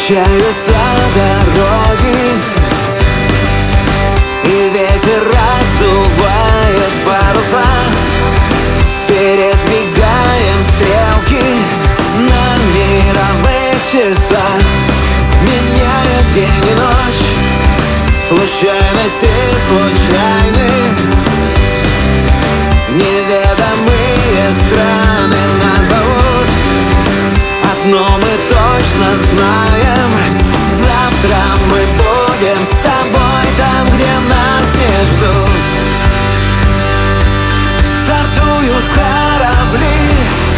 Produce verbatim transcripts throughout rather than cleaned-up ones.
Качаются дороги, и ветер раздувает паруса. Передвигаем стрелки на мировых часах, меняют день и ночь, случайности случайны. Неведомые страны нас зовут. Одно мы точно знаем: завтра мы будем с тобой там, где нас не ждут. Стартуют корабли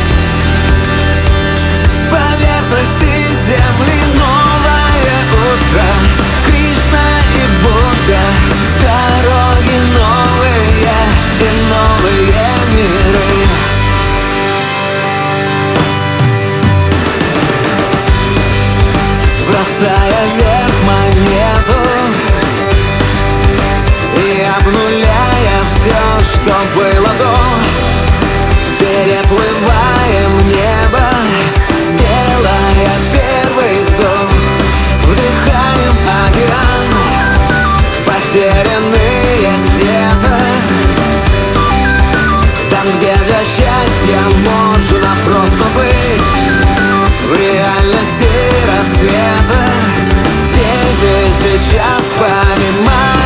с поверхности земли. Новое утро, Кришна и Будда, дороги новые и новые миры. Бросая вверх монету и обнуляя все, что было до, переплываем небо, делая первый вдох. Вдыхаем океан, потерянные где-то, там, где для счастья можно просто быть. В реальности рассвета здесь и сейчас понимаем: